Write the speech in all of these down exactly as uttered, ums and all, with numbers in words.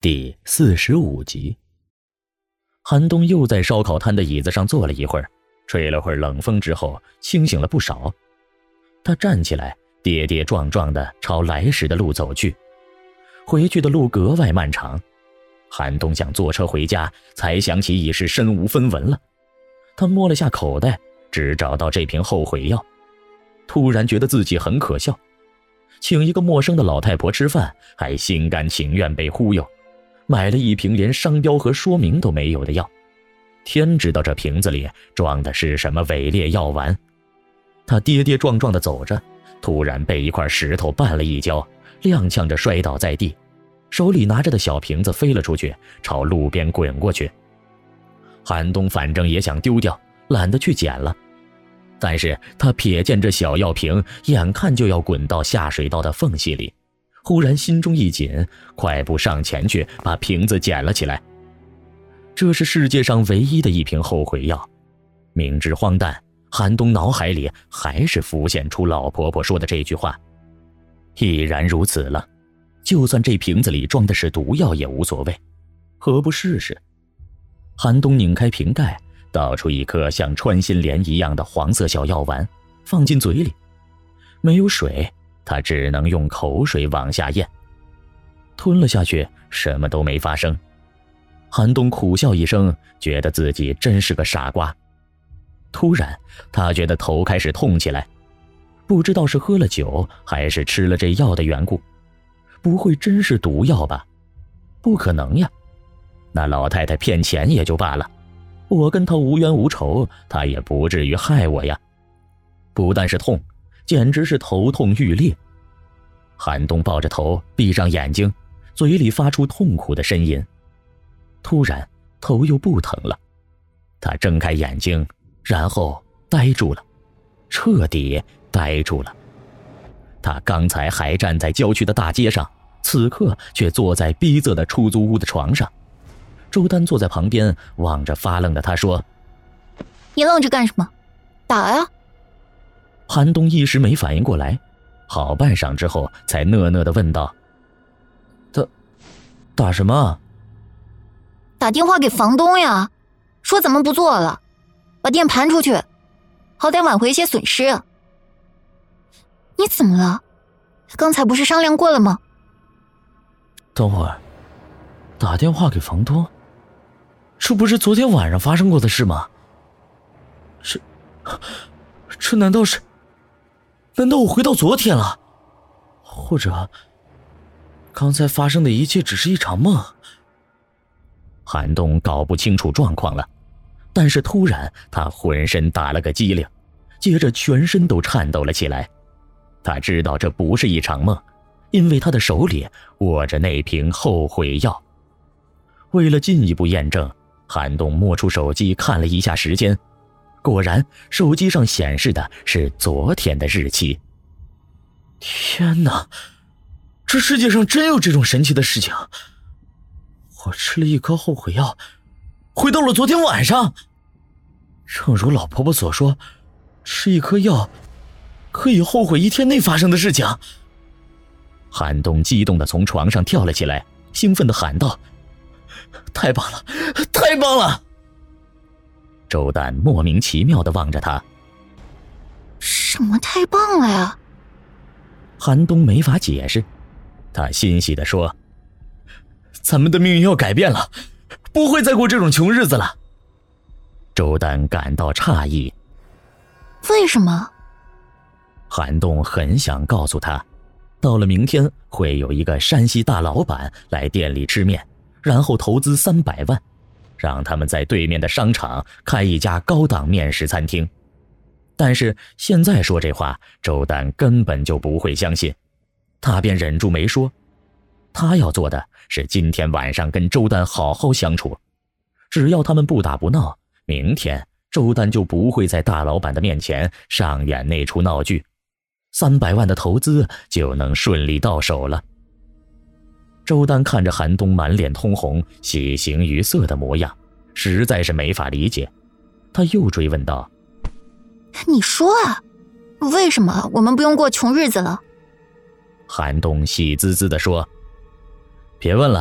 第四十五集。韩冬又在烧烤摊的椅子上坐了一会儿，吹了会儿冷风之后，清醒了不少。他站起来，跌跌撞撞地朝来时的路走去。回去的路格外漫长，韩冬想坐车回家，才想起已是身无分文了。他摸了下口袋，只找到这瓶后悔药，突然觉得自己很可笑。请一个陌生的老太婆吃饭，还心甘情愿被忽悠，买了一瓶连商标和说明都没有的药，天知道这瓶子里装的是什么伪劣药丸。他跌跌撞撞地走着，突然被一块石头绊了一跤，踉跄着摔倒在地，手里拿着的小瓶子飞了出去，朝路边滚过去。韩冬反正也想丢掉，懒得去捡了，但是他瞥见这小药瓶眼看就要滚到下水道的缝隙里，忽然心中一紧，快步上前去把瓶子捡了起来。这是世界上唯一的一瓶后悔药，明知荒诞，韩冬脑海里还是浮现出老婆婆说的这句话。既然如此了，就算这瓶子里装的是毒药也无所谓，何不试试？韩冬拧开瓶盖，倒出一颗像穿心莲一样的黄色小药丸，放进嘴里。没有水，他只能用口水往下咽。吞了下去，什么都没发生。韩冬苦笑一声，觉得自己真是个傻瓜。突然，他觉得头开始痛起来，不知道是喝了酒还是吃了这药的缘故。不会真是毒药吧？不可能呀！那老太太骗钱也就罢了，我跟她无冤无仇，她也不至于害我呀。不但是痛，简直是头痛欲裂。韩冬抱着头，闭上眼睛，嘴里发出痛苦的呻吟。突然头又不疼了，他睁开眼睛，然后呆住了，彻底呆住了。他刚才还站在郊区的大街上，此刻却坐在逼仄的出租屋的床上。周丹坐在旁边，望着发愣的他说： 你愣着干什么？打呀！ 韩冬一时没反应过来，好半晌之后才讷讷地问道：打打什么？ 打电话给房东呀，说咱们不做了，把店盘出去，好歹挽回一些损失。你怎么了？刚才不是商量过了吗？ 等会儿，打电话给房东，这不是昨天晚上发生过的事吗？这，这难道是？难道我回到昨天了？或者，刚才发生的一切只是一场梦？ 韩冬搞不清楚状况了，但是突然他浑身打了个激灵，接着全身都颤抖了起来。他知道这不是一场梦，因为他的手里握着那瓶后悔药。为了进一步验证，韩冬摸出手机看了一下时间，果然手机上显示的是昨天的日期。 天哪，这世界上真有这种神奇的事情！我吃了一颗后悔药，回到了昨天晚上。正如老婆婆所说，吃一颗药可以后悔一天内发生的事情。 韩冬激动地从床上跳了起来，兴奋地喊道： 太棒了，太棒了！ 周丹莫名其妙地望着他。 什么太棒了呀？ 韩冬没法解释，他欣喜地说： 咱们的命运要改变了，不会再过这种穷日子了。 周丹感到诧异。 为什么？ 韩冬很想告诉他，到了明天会有一个山西大老板来店里吃面，然后投资三百万，让他们在对面的商场开一家高档面食餐厅。但是现在说这话，周丹根本就不会相信，他便忍住没说。他要做的是今天晚上跟周丹好好相处，只要他们不打不闹，明天周丹就不会在大老板的面前上演那出闹剧，三百万的投资就能顺利到手了。周丹看着韩冬满脸通红、喜形于色的模样，实在是没法理解。他又追问道： 你说啊，为什么我们不用过穷日子了？ 韩冬喜滋滋地说：别问了，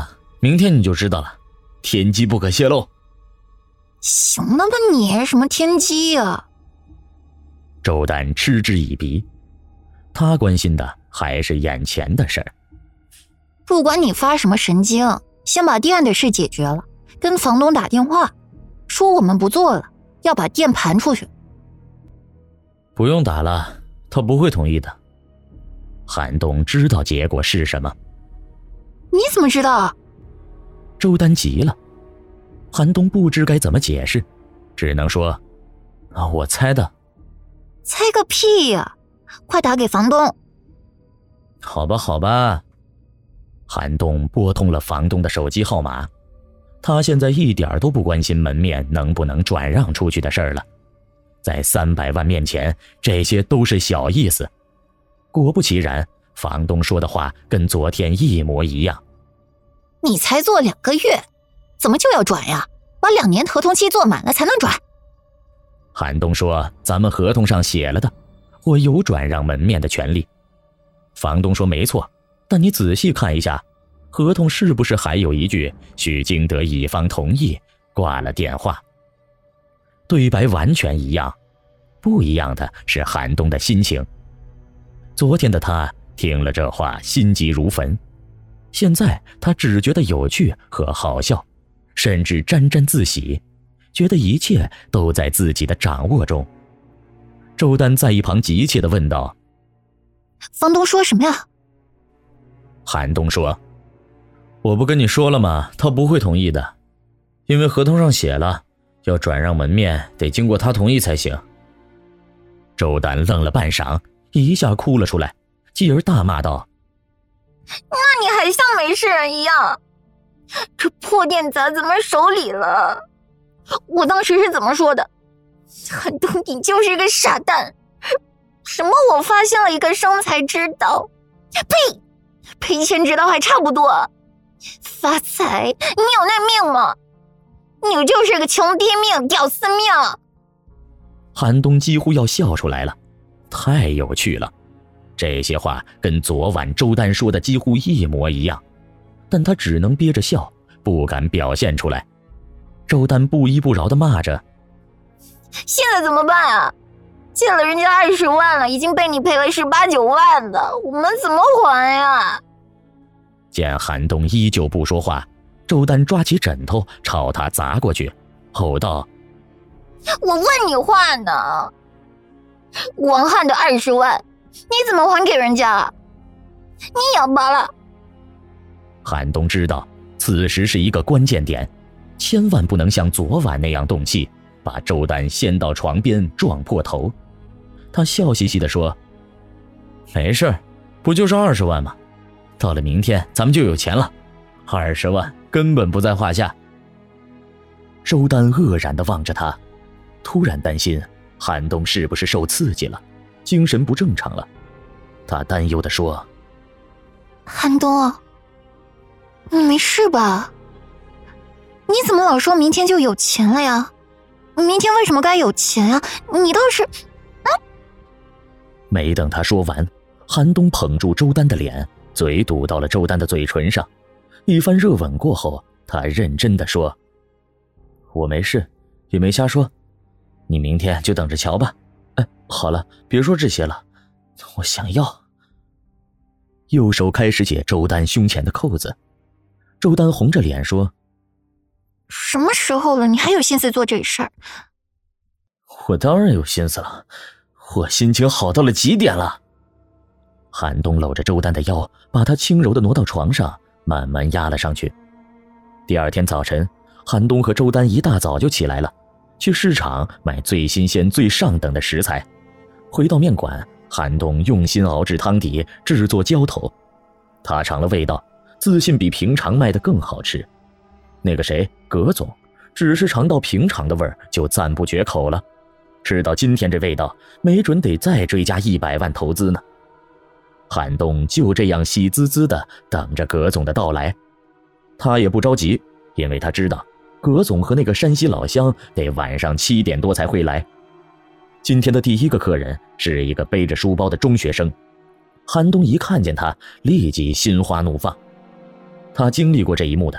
明天你就知道了，天机不可泄露。 行了吧你，什么天机啊？ 周丹嗤之以鼻，他关心的还是眼前的事儿。 不管你发什么神经，先把店的事解决了，跟房东打电话，说我们不做了，要把店盘出去。 不用打了，他不会同意的。 韩东知道结果是什么。 你怎么知道？ 周丹急了，韩东不知该怎么解释，只能说：“ 啊，我猜的。” 猜个屁呀！快打给房东。 好吧，好吧。 韩东拨通了房东的手机号码，他现在一点都不关心门面能不能转让出去的事儿了，在三百万面前，这些都是小意思。果不其然，房东说的话跟昨天一模一样。 你才做两个月，怎么就要转呀？把两年合同期做满了才能转。 韩东说：“咱们合同上写了的，我有转让门面的权利。”房东说：“没错，但你仔细看一下，合同是不是还有一句需经得乙方同意？”挂了电话。对白完全一样，不一样的是韩东的心情。昨天的他听了这话心急如焚，现在他只觉得有趣和好笑，甚至沾沾自喜，觉得一切都在自己的掌握中。周丹在一旁急切地问道：“ 房东说什么呀？” 韩东说：“ 我不跟你说了吗？他不会同意的，因为合同上写了，要转让门面得经过他同意才行。” 周丹愣了半晌，一下哭了出来，继而大骂道：“ 那你还像没事人一样？这破店砸咱们手里了。我当时是怎么说的？韩东，你就是个傻蛋！什么我发现了一个生财之道？呸！赔钱之道还差不多。发财，你有那命吗？你就是个穷爹命、屌丝命！” 韩东几乎要笑出来了，太有趣了。这些话跟昨晚周丹说的几乎一模一样，但他只能憋着笑，不敢表现出来。周丹不依不饶地骂着：“ 现在怎么办啊？借了人家二十万了，已经被你赔了十八九万的，我们怎么还呀？” 见韩东依旧不说话，周丹抓起枕头朝他砸过去，吼道：“ 我问你话呢，王翰的二十万，你怎么还给人家？你哑巴了？” 韩东知道此时是一个关键点，千万不能像昨晚那样动气，把周丹掀到床边撞破头。他笑嘻嘻地说：“ 没事，不就是二十万吗？到了明天咱们就有钱了，二十万根本不在话下。” 周丹愕然地望着他，突然担心韩东是不是受刺激了，精神不正常了。他担忧地说：“ 韩东，你没事吧？你怎么老说明天就有钱了呀？明天为什么该有钱呀？你倒是……”嗯。 没等他说完，韩东捧住周丹的脸，嘴堵到了周丹的嘴唇上。一番热吻过后，他认真地说：“ 我没事，也没瞎说，你明天就等着瞧吧。哎，好了，别说这些了，我想要。” 右手开始解周丹胸前的扣子。周丹红着脸说：“ 什么时候了，你还有心思做这事儿？”“ 我当然有心思了，我心情好到了极点了。” 韩东搂着周丹的腰，把她轻柔地挪到床上，慢慢压了上去。第二天早晨，韩东和周丹一大早就起来了，去市场买最新鲜最上等的食材。回到面馆，韩东用心熬制汤底，制作浇头。他尝了味道，自信比平常卖的更好吃。那个谁，葛总，只是尝到平常的味儿就赞不绝口了。吃到今天这味道，没准得再追加一百万投资呢。韩东就这样喜滋滋地等着葛总的到来。他也不着急，因为他知道葛总和那个山西老乡得晚上七点多才会来。今天的第一个客人是一个背着书包的中学生。韩东一看见他，立即心花怒放。他经历过这一幕的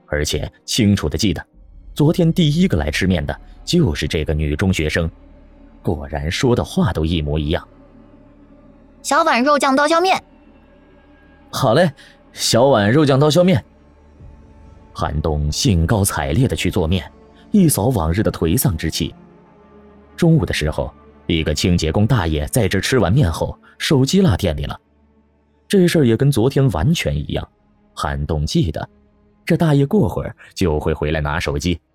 而且清楚地记得，昨天第一个来吃面的就是这个女中学生，果然说的话都一模一样。 小碗肉酱刀削面。 好嘞，小碗肉酱刀削面。 韩东兴高采烈地去做面，一扫往日的颓丧之气。中午的时候，一个清洁工大爷在这吃完面后，手机落店里了。这事儿也跟昨天完全一样，韩东记得，这大爷过会儿就会回来拿手机。